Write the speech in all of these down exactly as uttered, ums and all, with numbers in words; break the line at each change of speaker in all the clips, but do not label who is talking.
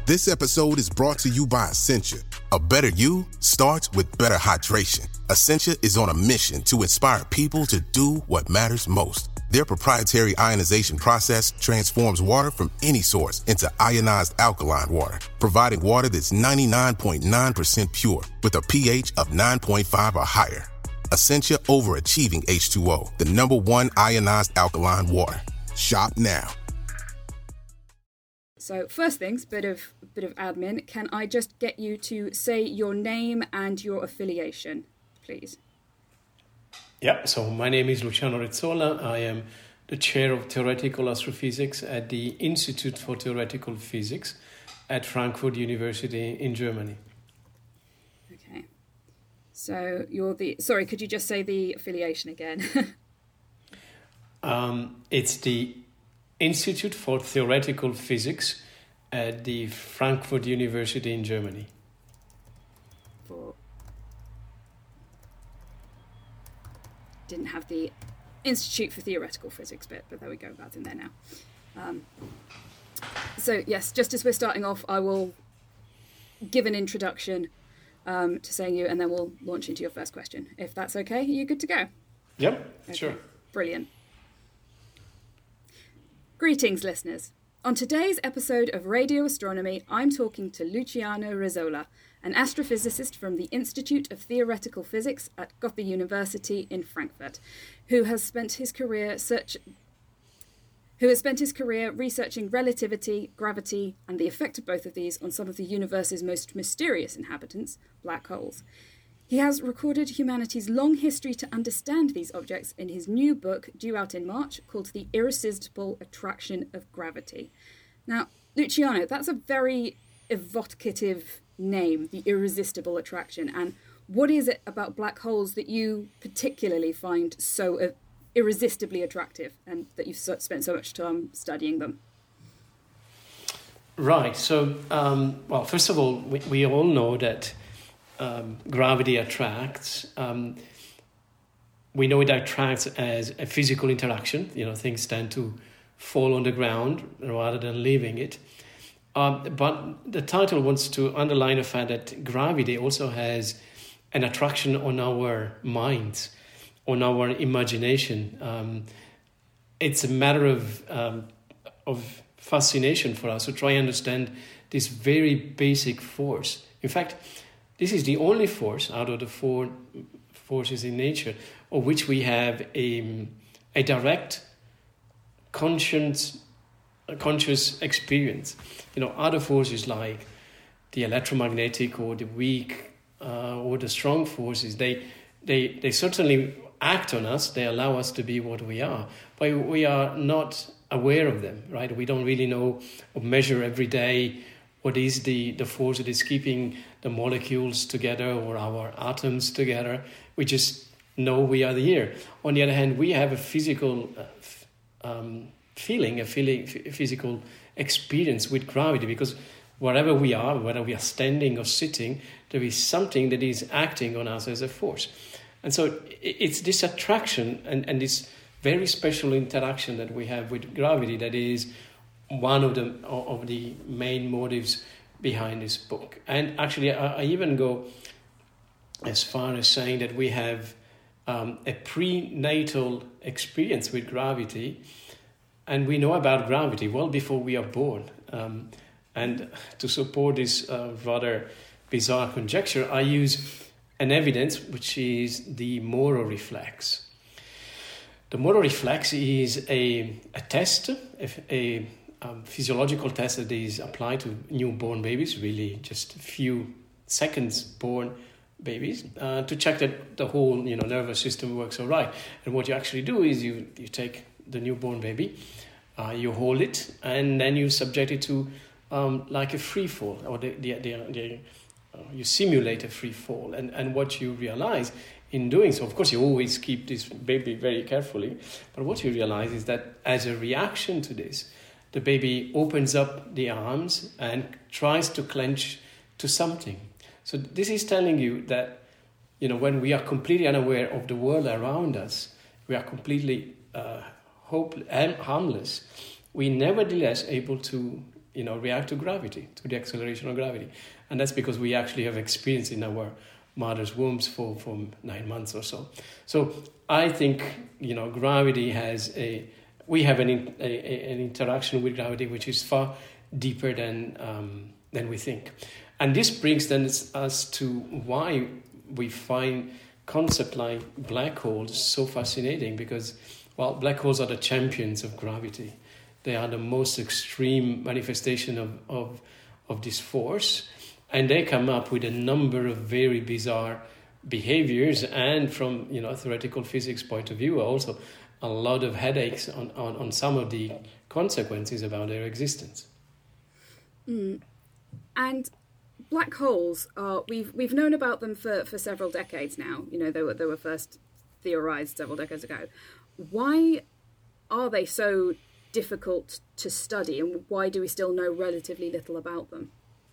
This episode is brought to you by Essentia. A better you starts with better hydration. Essentia is on a mission to inspire people to do what matters most. Their proprietary ionization process transforms water from any source into ionized alkaline water, providing water that's ninety-nine point nine percent pure with a pH of nine point five or higher. Essentia Overachieving H two O, the number one ionized alkaline water. Shop now.
So first things, bit of bit of admin. Can I just get you to say your name and your affiliation, please?
Yeah, so my name is Luciano Rizzola. I am the chair of theoretical astrophysics at the Institute for Theoretical Physics at Frankfurt University in Germany.
Okay. So you're the, sorry, could you just say the affiliation again?
um, it's the Institute for Theoretical Physics at the Frankfurt University in Germany.
For... Didn't have the Institute for Theoretical Physics bit, but there we go, that's in there now. Um, so yes, just as we're starting off, I will give an introduction um, to saying you, and then we'll launch into your first question. If that's okay, are you good to go?
Yep,
okay.
Sure.
Brilliant. Greetings, listeners. On today's episode of Radio Astronomy, I'm talking to Luciano Rizzola, an astrophysicist from the Institute of Theoretical Physics at Goethe University in Frankfurt, who has spent his career search, who has spent his career researching relativity, gravity, and the effect of both of these on some of the universe's most mysterious inhabitants, black holes. He has recorded humanity's long history to understand these objects in his new book, due out in March, called The Irresistible Attraction of Gravity. Now, Luciano, that's a very evocative name, The Irresistible Attraction. And what is it about black holes that you particularly find so uh, irresistibly attractive and that you've so, spent so much time studying them?
Right. So, um, well, first of all, we, we all know that Um, gravity attracts. Um, we know it attracts as a physical interaction. You know, things tend to fall on the ground rather than leaving it. Um, but the title wants to underline the fact that gravity also has an attraction on our minds, on our imagination. Um, it's a matter of um, of fascination for us to try and understand this very basic force. In fact, this is the only force out of the four forces in nature of which we have a, a direct conscious, conscious experience. You know, other forces like the electromagnetic or the weak uh, or the strong forces, they, they, they certainly act on us. They allow us to be what we are, but we are not aware of them, right? We don't really know or measure every day what is the, the force that is keeping the molecules together or our atoms together. We just know we are here. On the other hand, we have a physical uh, f- um, feeling, a feeling, f- physical experience with gravity, because wherever we are, whether we are standing or sitting, there is something that is acting on us as a force. And so it's this attraction and, and this very special interaction that we have with gravity that is one of the of the main motives behind this book. And actually, I, I even go as far as saying that we have um, a prenatal experience with gravity, and we know about gravity well before we are born. Um, and to support this uh, rather bizarre conjecture, I use an evidence which is the Moro reflex. The Moro reflex is a, a test, a, a Um, physiological test that is applied to newborn babies, really just a few seconds born babies, uh, to check that the whole you know nervous system works all right. And what you actually do is you, you take the newborn baby, uh, you hold it, and then you subject it to um, like a free fall, or the, the, the, the, uh, you simulate a free fall. And, and what you realize in doing so, of course, you always keep this baby very carefully, but what you realize is that as a reaction to this, the baby opens up the arms and tries to clench to something. So this is telling you that, you know, when we are completely unaware of the world around us, we are completely uh, hope, harmless. We nevertheless able to you know, react to gravity, to the acceleration of gravity. And that's because we actually have experience in our mother's wombs for, for nine months or so. So I think, you know, gravity has a, we have an, in, a, an interaction with gravity which is far deeper than um, than we think. And this brings then us to why we find concept like black holes so fascinating, because, well, black holes are the champions of gravity. They are the most extreme manifestation of, of, of this force. And they come up with a number of very bizarre behaviors, and from, you know, theoretical physics point of view, also a lot of headaches on, on, on some of the consequences about their existence.
Mm. And black holes are, we've we've known about them for, for several decades now. You know, they were they were first theorized several decades ago. Why are they so difficult to study, and why do we still know relatively little about them?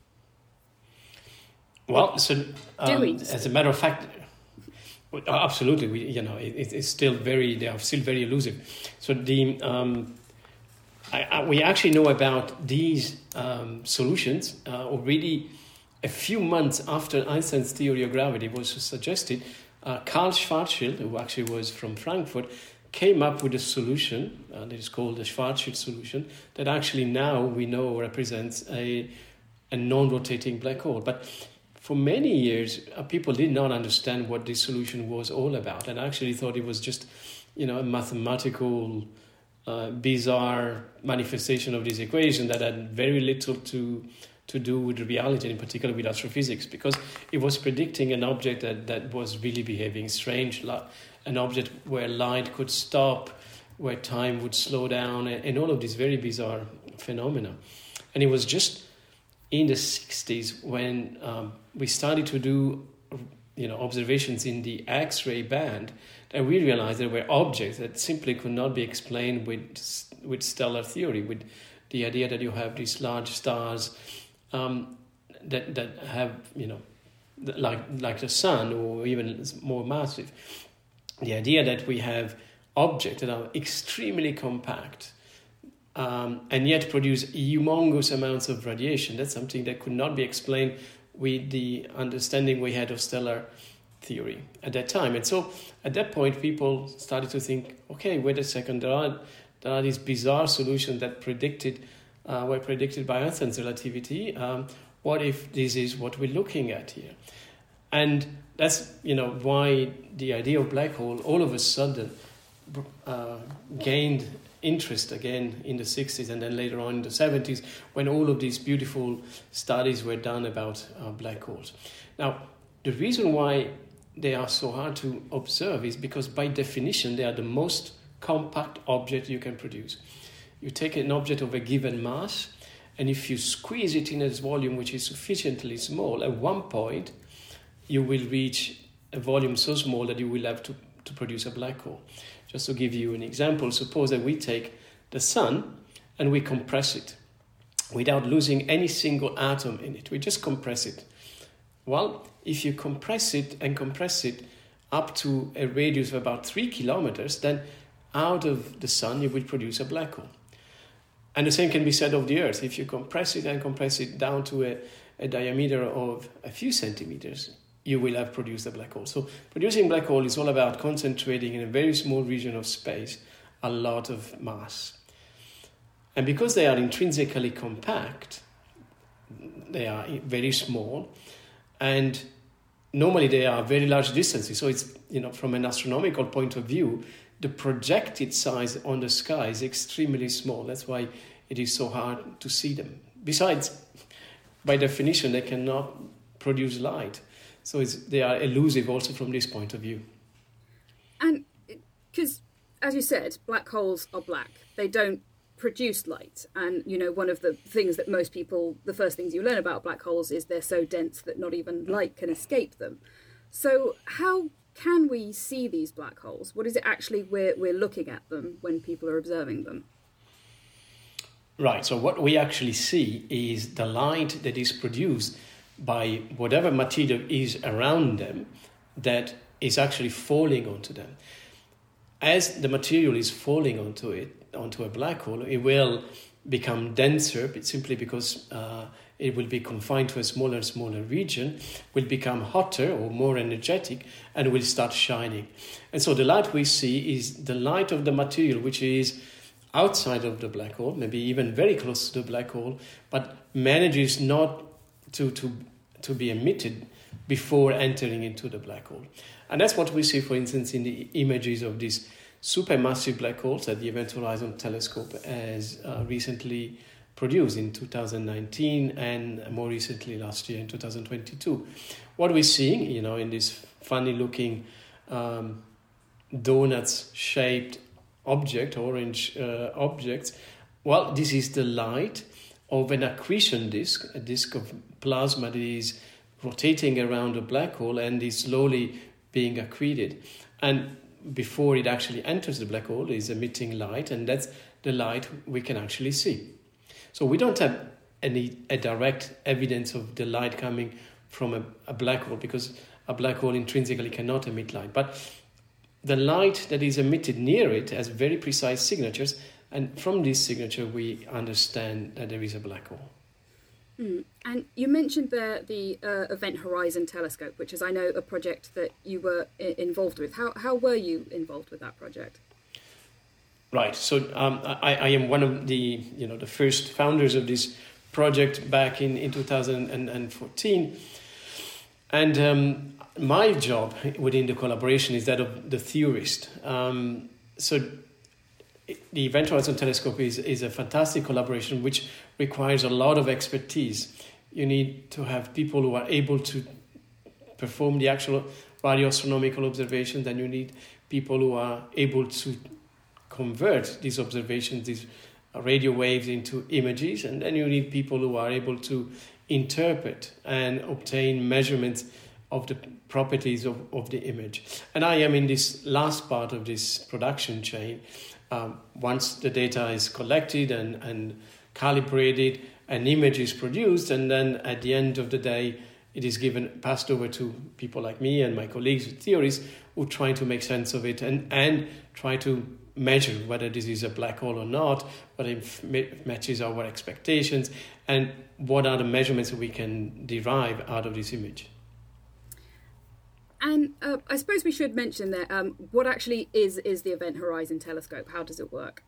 Well, so um,
we
as a matter of fact, absolutely, we you know it, it's still very they are still very elusive. So the um, I, I, we actually know about these um, solutions uh, already a few months after Einstein's theory of gravity was suggested. Uh, Karl Schwarzschild, who actually was from Frankfurt, came up with a solution uh, that is called the Schwarzschild solution, that actually now we know represents a a non-rotating black hole. But for many years, uh, people did not understand what this solution was all about, and actually thought it was just, you know, a mathematical, uh, bizarre manifestation of this equation that had very little to to do with reality, in particular with astrophysics, because it was predicting an object that, that was really behaving strange, like an object where light could stop, where time would slow down, and, and all of these very bizarre phenomena. And it was just in the sixties when um, we started to do, you know, observations in the X-ray band, that we realized there were objects that simply could not be explained with with stellar theory, with the idea that you have these large stars um, that that have, you know, like like the sun, or even more massive. The idea that we have objects that are extremely compact, Um, and yet produce humongous amounts of radiation. That's something that could not be explained with the understanding we had of stellar theory at that time. And so at that point, people started to think, okay, wait a second, there are, there are these bizarre solutions that predicted, uh, were predicted by Einstein's relativity. Um, what if this is what we're looking at here? And that's, you know, why the idea of black hole all of a sudden uh, gained interest again in the sixties, and then later on in the seventies, when all of these beautiful studies were done about uh, black holes. Now, the reason why they are so hard to observe is because by definition they are the most compact object you can produce. You take an object of a given mass, and if you squeeze it in its volume, which is sufficiently small, at one point you will reach a volume so small that you will have to, to produce a black hole. Just to give you an example, suppose that we take the sun and we compress it without losing any single atom in it. We just compress it. Well, if you compress it and compress it up to a radius of about three kilometers, then out of the sun you will produce a black hole. And the same can be said of the Earth. If you compress it and compress it down to a, a diameter of a few centimeters, you will have produced a black hole. So producing black hole is all about concentrating in a very small region of space a lot of mass. And because they are intrinsically compact, they are very small, and normally they are very large distances. So it's, you know, from an astronomical point of view, the projected size on the sky is extremely small. That's why it is so hard to see them. Besides, by definition, they cannot produce light. So it's, they are elusive also from this point of view.
And because, as you said, black holes are black. They don't produce light. And, you know, one of the things that most people, the first things you learn about black holes is they're so dense that not even light can escape them. So how can we see these black holes? What is it actually we're, we're looking at them when people are observing them?
Right. So what we actually see is the light that is produced by whatever material is around them that is actually falling onto them. As the material is falling onto it, onto a black hole, it will become denser, but simply because uh, it will be confined to a smaller and smaller region, will become hotter or more energetic, and will start shining. And so the light we see is the light of the material which is outside of the black hole, maybe even very close to the black hole, but manages not to, to, to be emitted before entering into the black hole. And that's what we see, for instance, in the images of these supermassive black holes that the Event Horizon Telescope has uh, recently produced in two thousand nineteen and more recently last year in two thousand twenty-two. What we're seeing, you know, in this funny-looking um, donuts-shaped object, orange uh, objects, well, this is the light of an accretion disk, a disk of plasma that is rotating around a black hole and is slowly being accreted. And before it actually enters the black hole, is emitting light, and that's the light we can actually see. So we don't have any a direct evidence of the light coming from a, a black hole, because a black hole intrinsically cannot emit light. But the light that is emitted near it has very precise signatures, and from this signature we understand that there is a black hole.
Mm. And you mentioned the, the uh, Event Horizon Telescope, which is, I know, a project that you were I- involved with. How how were you involved with that project?
Right. So um, I, I am one of the you know the first founders of this project back in, in two thousand fourteen. And um, my job within the collaboration is that of the theorist. Um, so the Event Horizon Telescope is, is a fantastic collaboration which requires a lot of expertise. You need to have people who are able to perform the actual radio astronomical observations, and you need people who are able to convert these observations, these radio waves, into images, and then you need people who are able to interpret and obtain measurements of the properties of, of the image. And I am in this last part of this production chain. Um, once the data is collected and, and calibrated, an image is produced, and then at the end of the day, it is given, passed over to people like me and my colleagues, theorists, who try to make sense of it and, and try to measure whether this is a black hole or not, whether it matches our expectations, and what are the measurements that we can derive out of this image.
And uh, I suppose we should mention that um, what actually is is the Event Horizon Telescope? How does it work?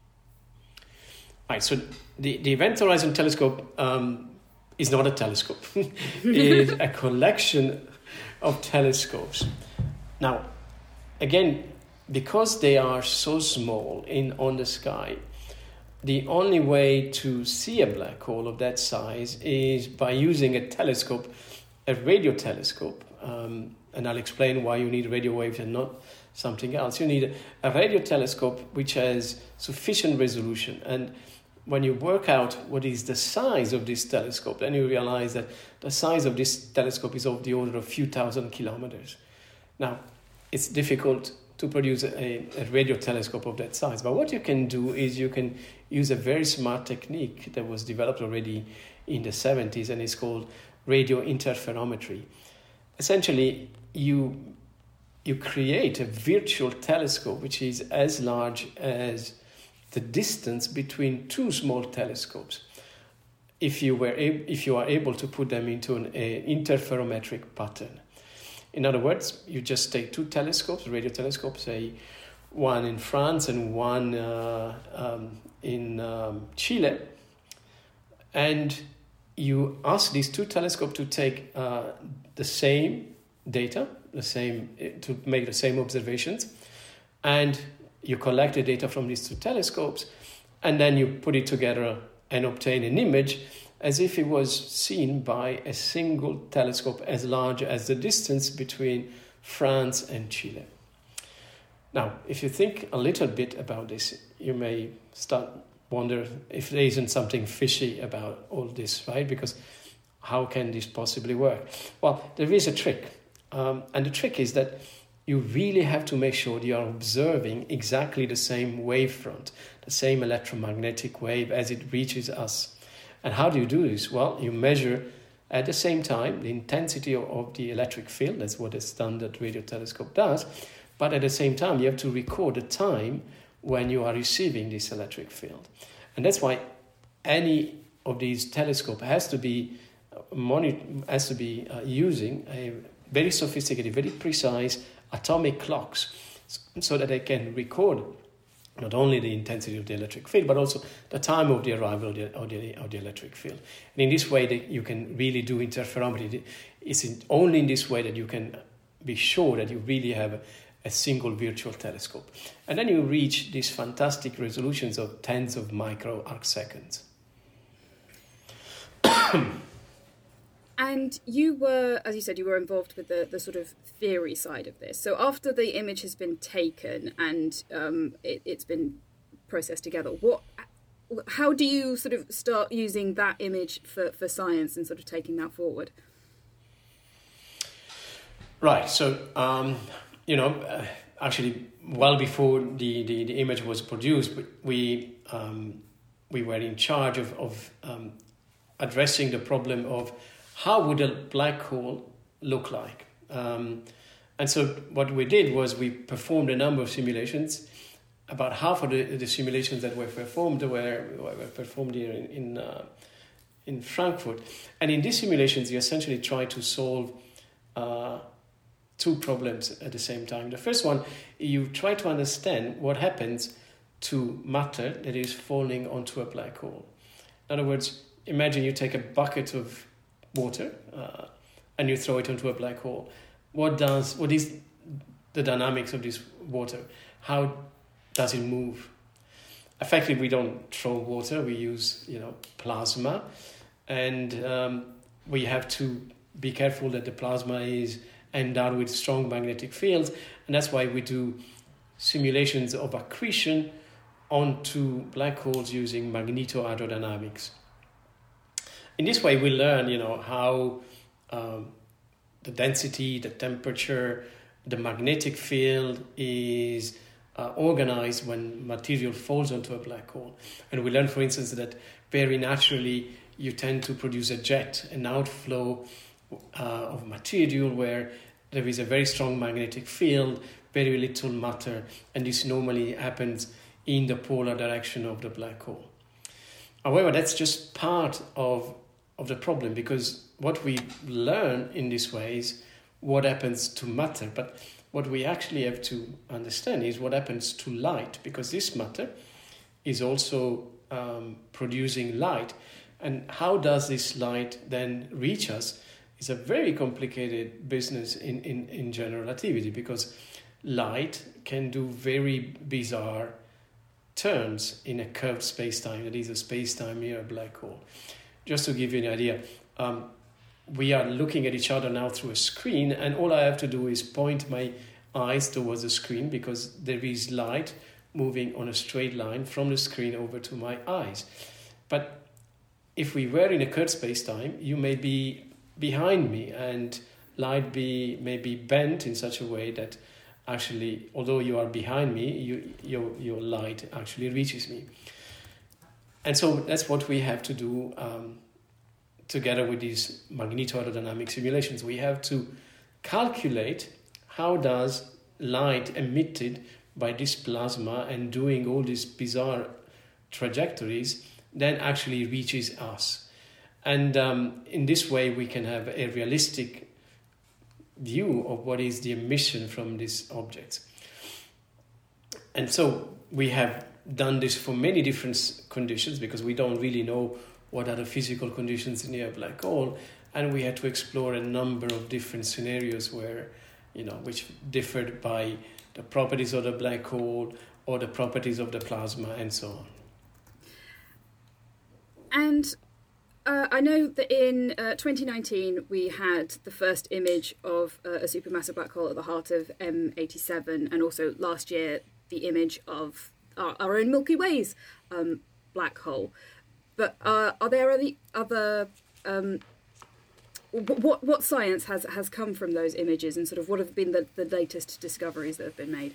Right, so the, the Event Horizon Telescope um, is not a telescope. It is a collection of telescopes. Now, again, because they are so small in on the sky, the only way to see a black hole of that size is by using a telescope, a radio telescope. Um, and I'll explain why you need radio waves and not something else. You need a radio telescope which has sufficient resolution. And when you work out what is the size of this telescope, then you realize that the size of this telescope is of the order of a few thousand kilometers. Now, it's difficult to produce a, a radio telescope of that size. But what you can do is you can use a very smart technique that was developed already in the seventies, and it's called radio interferometry. Essentially, you you create a virtual telescope which is as large as the distance between two small telescopes, if you were ab- if you are able to put them into an a interferometric pattern. In other words, you just take two telescopes, radio telescopes, say one in France and one uh, um, in um, Chile, and you ask these two telescopes to take uh, the same data, the same to make the same observations, and you collect the data from these two telescopes, and then you put it together and obtain an image as if it was seen by a single telescope as large as the distance between France and Chile. Now, if you think a little bit about this, you may start wonder if there isn't something fishy about all this, right? Because how can this possibly work? Well, there is a trick. Um, and the trick is that you really have to make sure you are observing exactly the same wavefront, the same electromagnetic wave as it reaches us. And how do you do this? Well, you measure at the same time the intensity of, of the electric field. That's what a standard radio telescope does. But at the same time, you have to record the time when you are receiving this electric field. And that's why any of these telescope has to be monitor, has to be uh, using a very sophisticated, very precise atomic clocks, so that they can record not only the intensity of the electric field, but also the time of the arrival of the, of the, of the electric field. And in this way, that you can really do interferometry. It's in, only in this way that you can be sure that you really have a, a single virtual telescope. And then you reach these fantastic resolutions of tens of micro arc seconds.
And you were, as you said, you were involved with the, the sort of theory side of this. So after the image has been taken and um, it, it's been processed together, what, how do you sort of start using that image for, for science and sort of taking that forward?
Right. So, um, you know, uh, actually, well before the, the, the image was produced, we um, we were in charge of, of um, addressing the problem of how would a black hole look like? Um, and so what we did was we performed a number of simulations. About half of the, the simulations that were performed were, were performed here in in, uh, in Frankfurt. And in these simulations, you essentially try to solve uh, two problems at the same time. The first one, you try to understand what happens to matter that is falling onto a black hole. In other words, imagine you take a bucket of water uh, and you throw it into a black hole. What does what is the dynamics of this water? How does it move? Effectively, we don't throw water. We use you know plasma, and um, we have to be careful that the plasma is endowed with strong magnetic fields, and that's why we do simulations of accretion onto black holes using magnetohydrodynamics. In this way, we learn, you know, how um, the density, the temperature, the magnetic field is uh, organized when material falls onto a black hole. And we learn, for instance, that very naturally you tend to produce a jet, an outflow uh, of material where there is a very strong magnetic field, very little matter, and this normally happens in the polar direction of the black hole. However, that's just part of of the problem, because what we learn in this way is what happens to matter, but what we actually have to understand is what happens to light, because this matter is also um, producing light, and how does this light then reach us is a very complicated business in, in, in general relativity, because light can do very bizarre turns in a curved space-time, that is a space-time near a black hole. Just to give you an idea, um, we are looking at each other now through a screen, and all I have to do is point my eyes towards the screen, because there is light moving on a straight line from the screen over to my eyes. But if we were in a curved space-time, you may be behind me, and light be may be bent in such a way that actually, although you are behind me, you, your, your light actually reaches me. And so that's what we have to do um, together with these magnetohydrodynamic simulations. We have to calculate how does light emitted by this plasma and doing all these bizarre trajectories then actually reaches us. And um, in this way, we can have a realistic view of what is the emission from these objects. And so we have done this for many different conditions, because we don't really know what are the physical conditions near a black hole, and we had to explore a number of different scenarios where, you know, which differed by the properties of the black hole or the properties of the plasma and so on.
And uh, I know that in uh, twenty nineteen we had the first image of uh, a supermassive black hole at the heart of M eighty-seven, and also last year the image of our, our own Milky Way's um, black hole. But uh, are there any other um, what what science has has come from those images, and sort of what have been the, the latest discoveries that have been made?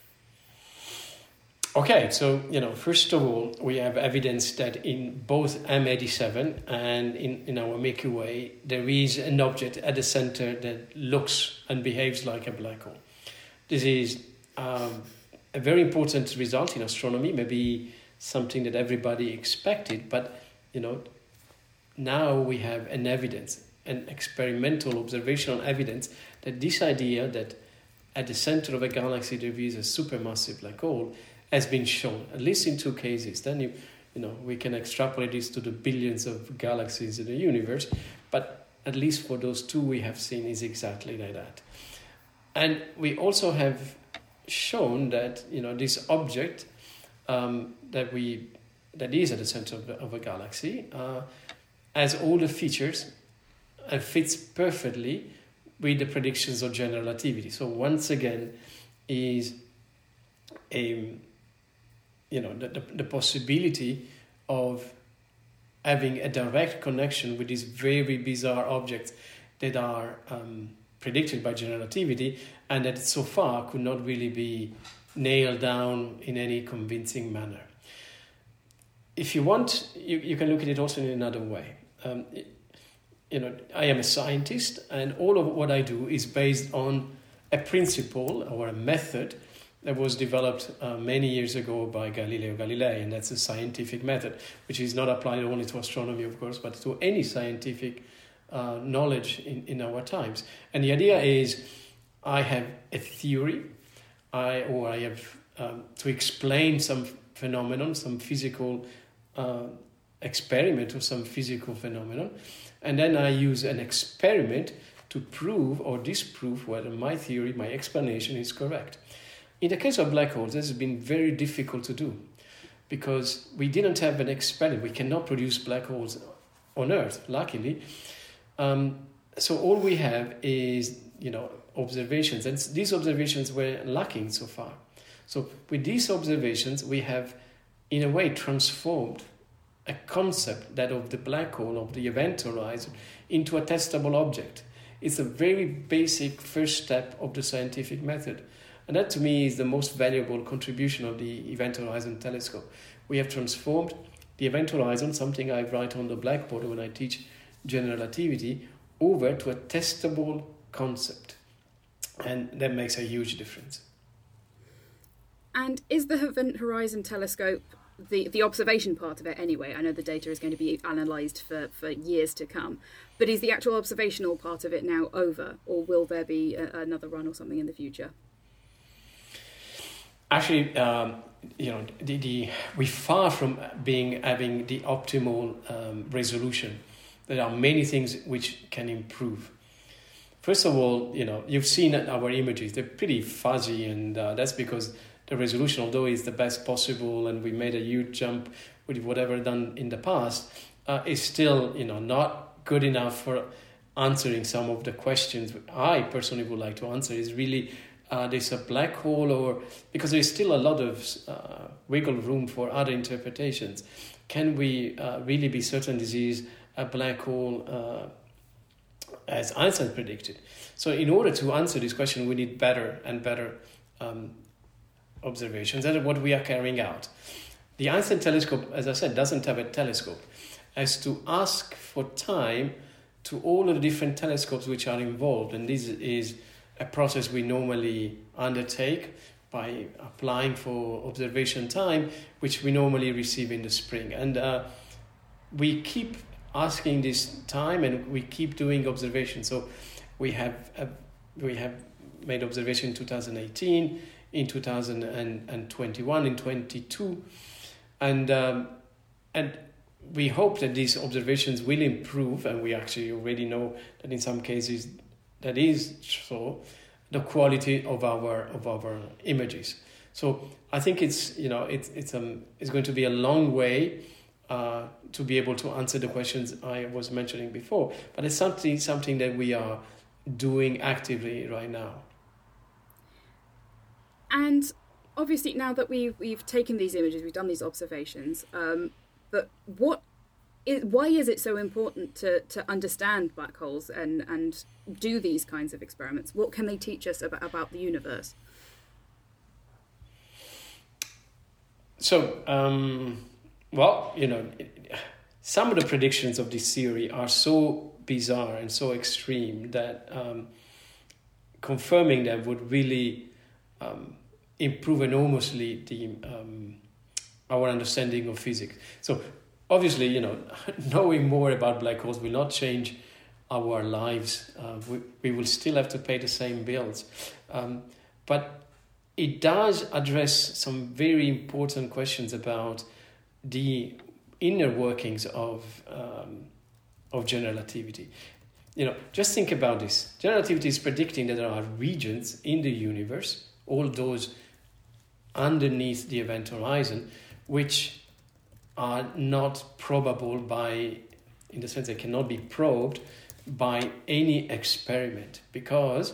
Okay, so, you know, first of all, we have evidence that in both M eighty-seven and in, in our Milky Way, there is an object at the center that looks and behaves like a black hole. This is um, a very important result in astronomy, maybe something that everybody expected, but you know, now we have an evidence, an experimental observational evidence that this idea that at the center of a galaxy there is a supermassive black hole has been shown, at least in two cases. Then you, you know, we can extrapolate this to the billions of galaxies in the universe, but at least for those two we have seen is exactly like that. And we also have shown that, you know, this object um, that we that is at the center of, the, of a galaxy uh, has all the features and fits perfectly with the predictions of general relativity. So once again, is a you know the, the, the possibility of having a direct connection with these very bizarre objects that are um, predicted by general relativity, and that so far could not really be nailed down in any convincing manner. If you want, you, you can look at it also in another way. Um, you know, I am a scientist, and all of what I do is based on a principle or a method that was developed uh, many years ago by Galileo Galilei, and that's a scientific method, which is not applied only to astronomy, of course, but to any scientific uh, knowledge in, in our times. And the idea is, I have a theory, I or I have um, to explain some phenomenon, some physical uh, experiment or some physical phenomenon, and then I use an experiment to prove or disprove whether my theory, my explanation is correct. In the case of black holes, this has been very difficult to do because we didn't have an experiment. We cannot produce black holes on Earth, luckily. Um, so all we have is, you know, observations, and these observations were lacking so far. So with these observations, we have, in a way, transformed a concept, that of the black hole, of the event horizon, into a testable object. It's a very basic first step of the scientific method. And that, to me, is the most valuable contribution of the Event Horizon Telescope. We have transformed the event horizon, something I write on the blackboard when I teach general relativity, over to a testable concept. And that makes a huge difference.
And is the Event Horizon Telescope, the, the observation part of it anyway, I know the data is going to be analysed for, for years to come, but is the actual observational part of it now over, or will there be a, another run or something in the future?
Actually, um, you know, the, the, we're far from being having the optimal um, resolution. There are many things which can improve. First of all, you know, you've seen our images; they're pretty fuzzy, and uh, that's because the resolution, although it's the best possible, and we made a huge jump with whatever done in the past, uh, is still, you know, not good enough for answering some of the questions I personally would like to answer. Is really. Uh, there's a black hole, or because there's still a lot of uh, wiggle room for other interpretations. Can we uh, really be certain this is a black hole uh, as Einstein predicted? So in order to answer this question, we need better and better um, observations. That is what we are carrying out. The Einstein telescope, as I said, doesn't have a telescope. Has to ask for time to all of the different telescopes which are involved, and this is a process we normally undertake by applying for observation time, which we normally receive in the spring. And uh, we keep asking this time, and we keep doing observation. So we have uh, we have made observation in two thousand eighteen, in two thousand twenty-one, in twenty-two, and um, and we hope that these observations will improve, and we actually already know that in some cases that is so, the quality of our of our images. So I think it's you know it's it's um it's going to be a long way uh, to be able to answer the questions I was mentioning before, but it's something something that we are doing actively right now.
And obviously, now that we've we've taken these images, we've done these observations, um, but what is, why is it so important to, to understand black holes and, and do these kinds of experiments? What can they teach us about, about the universe?
So, um, well, you know, some of the predictions of this theory are so bizarre and so extreme that um, confirming them would really um, improve enormously the um, our understanding of physics. So obviously, you know, knowing more about black holes will not change our lives. Uh, we, we will still have to pay the same bills. Um, but it does address some very important questions about the inner workings of um, of general relativity. You know, just think about this. General relativity is predicting that there are regions in the universe, all those underneath the event horizon, which are not probable by, in the sense they cannot be probed by any experiment, because,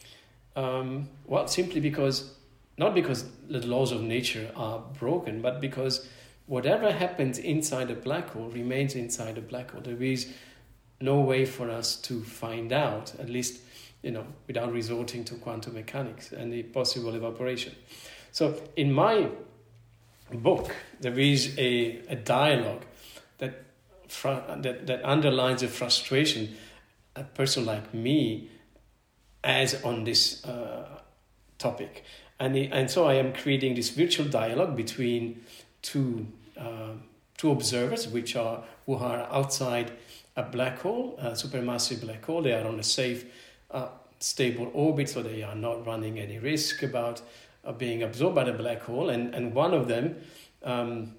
um, well, simply because, not because the laws of nature are broken, but because whatever happens inside a black hole remains inside a black hole. There is no way for us to find out, at least, you know, without resorting to quantum mechanics and the possible evaporation. So in my book, there is a, a dialogue that, fr- that that underlines the frustration a person like me has on this uh, topic. And, the, and so I am creating this virtual dialogue between two uh, two observers, which are who are outside a black hole, a supermassive black hole. They are on a safe, uh, stable orbit, so they are not running any risk about uh, being absorbed by the black hole. And, and one of them um,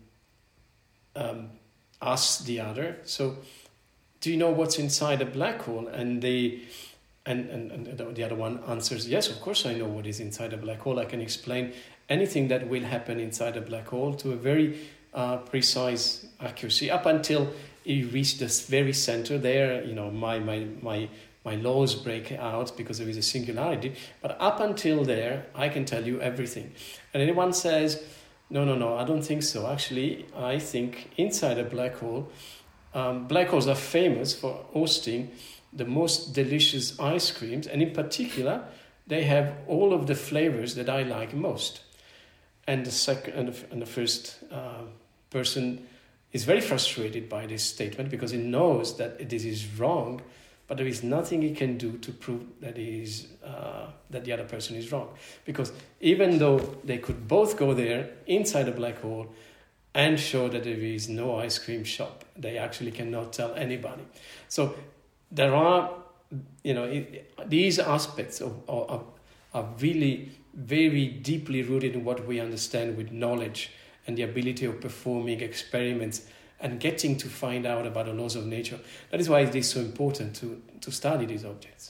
um, asks the other, so do you know what's inside a black hole? And they and, and, and the other one answers, yes, of course I know what is inside a black hole. I can explain anything that will happen inside a black hole to a very uh, precise accuracy, up until you reach this very center. There, you know, my my my my laws break out because there is a singularity. But up until there, I can tell you everything. And anyone says, no, no, no, I don't think so. Actually, I think inside a black hole, um, black holes are famous for hosting the most delicious ice creams, and in particular, they have all of the flavors that I like most. And the second and the, and the first uh, person is very frustrated by this statement because he knows that this is wrong, but there is nothing he can do to prove that he is uh, that the other person is wrong. Because even though they could both go there inside a black hole and show that there is no ice cream shop, they actually cannot tell anybody. So there are, you know, it, these aspects of, of, are really very deeply rooted in what we understand with knowledge and the ability of performing experiments and getting to find out about the laws of nature. That is why it is so important to, to study these objects.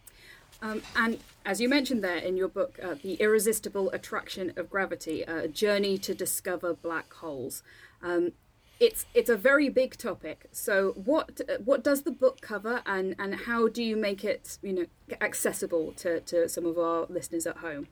Um, and as you mentioned there in your book, uh, The Irresistible Attraction of Gravity, a journey to discover black holes. Um, it's it's a very big topic. So what what does the book cover, and, and how do you make it, you know, accessible to, to some of our listeners at home?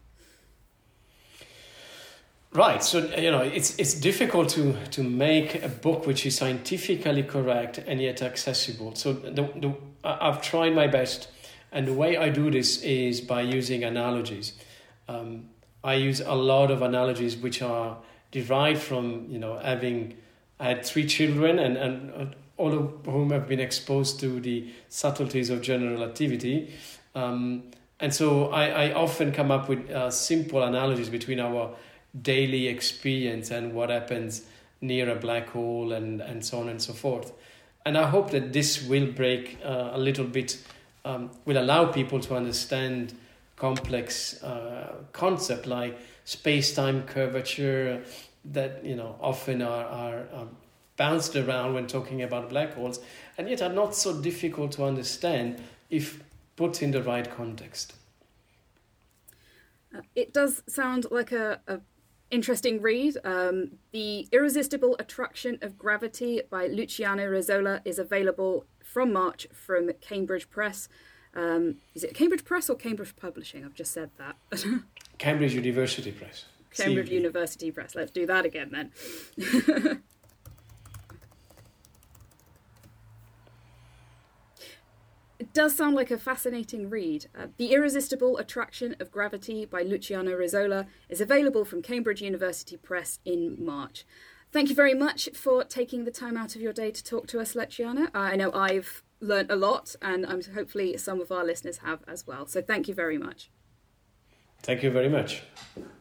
Right, so you know it's it's difficult to, to make a book which is scientifically correct and yet accessible. So the, the, I've tried my best, and the way I do this is by using analogies. Um, I use a lot of analogies which are derived from, you know, having had three children and, and all of whom have been exposed to the subtleties of general relativity. Um, and so I, I often come up with uh, simple analogies between our daily experience and what happens near a black hole and, and so on and so forth. And I hope that this will break uh, a little bit, um, will allow people to understand complex uh, concepts like space-time curvature that, you know, often are, are, are bounced around when talking about black holes, and yet are not so difficult to understand if put in the right context.
Uh, it does sound like a, a interesting read. Um, The Irresistible Attraction of Gravity by Luciano Rezzolla is available from March from Cambridge Press. Um, is it Cambridge Press or Cambridge Publishing? I've just said that.
Cambridge University Press.
Cambridge
C U P.
University Press. Let's do that again then. It does sound like a fascinating read. Uh, The Irresistible Attraction of Gravity by Luciano Rezzolla is available from Cambridge University Press in March. Thank you very much for taking the time out of your day to talk to us, Luciano. Uh, I know I've learnt a lot, and I'm hopefully some of our listeners have as well. So thank you very much.
Thank you very much.